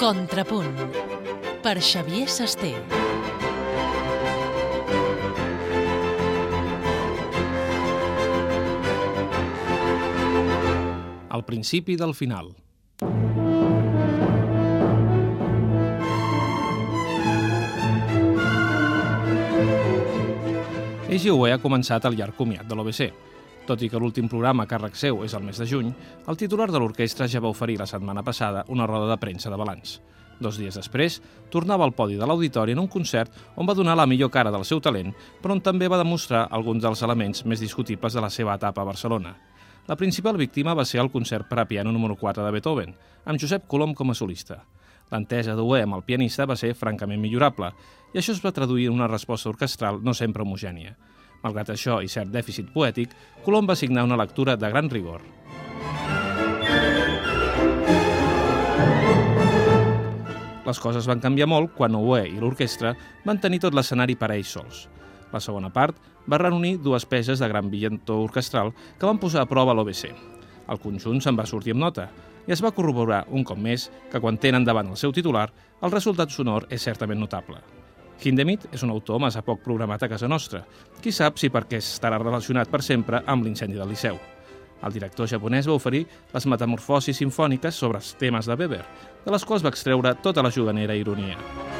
Contrapunt, per Xavier Sasté. Al principi del final. EGUE ha començat el llarg comiat de l'OBC. Tot i que l'últim programa a càrrec seu és el mes de juny, el titular de l'orquestra ja va oferir la setmana passada una roda de premsa de balanç. 2 dies després, tornava al podi de l'auditori en un concert on va donar la millor cara del seu talent, però on també va demostrar alguns dels elements més discutibles de la seva etapa a Barcelona. La principal víctima va ser el concert per a piano número 4 de Beethoven, amb Josep Colom com a solista. L'entesa d'UE amb el pianista va ser francament millorable, i això es va traduir en una resposta orquestral no sempre homogènia. Malgrat això i cert dèficit poètic, Colom va signar una lectura de gran rigor. Les coses van canviar molt quan UE i l'orquestra van tenir tot l'escenari per a ells sols. La segona part va reunir 2 peces de gran brillantor orquestral que van posar a prova l'OBC. El conjunt se'n va sortir amb nota i es va corroborar un cop més que quan tenen davant el seu titular, el resultat sonor és certament notable. Hindemith és un autor massa poc programat a casa nostra. Qui sap si perquè estarà relacionat per sempre amb l'incendi del Liceu. El director japonès va oferir les metamorfosis simfòniques sobre els temes de Weber, de les quals va extreure tota la juganera ironia.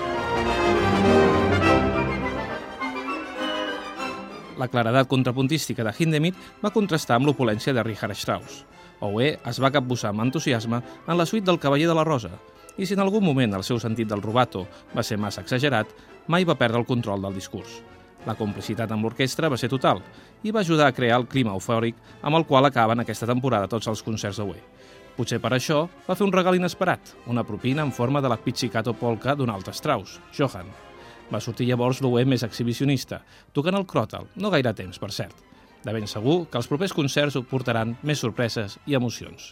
La claredat contrapuntística de Hindemith va contrastar amb l'opulència de Richard Strauss. OE es va capbussar amb entusiasme en la suite del Cavaller de la Rosa, i si en algun moment el seu sentit del rubato va ser massa exagerat, mai va perdre el control del discurs. La complicitat amb l'orquestra va ser total i va ajudar a crear el clima eufòric amb el qual acaben aquesta temporada tots els concerts d'OE. Potser per això va fer un regal inesperat, una propina en forma de la pizzicato polka d'un altre Strauss, Johann. Va sortir llavors l'OE més exhibicionista, tocant el cròtal, no gaire temps, per cert. De ben segur que els propers concerts portaran més sorpreses i emocions.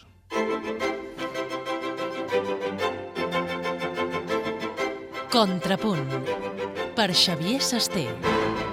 Contrapunt, per Xavier Sasté.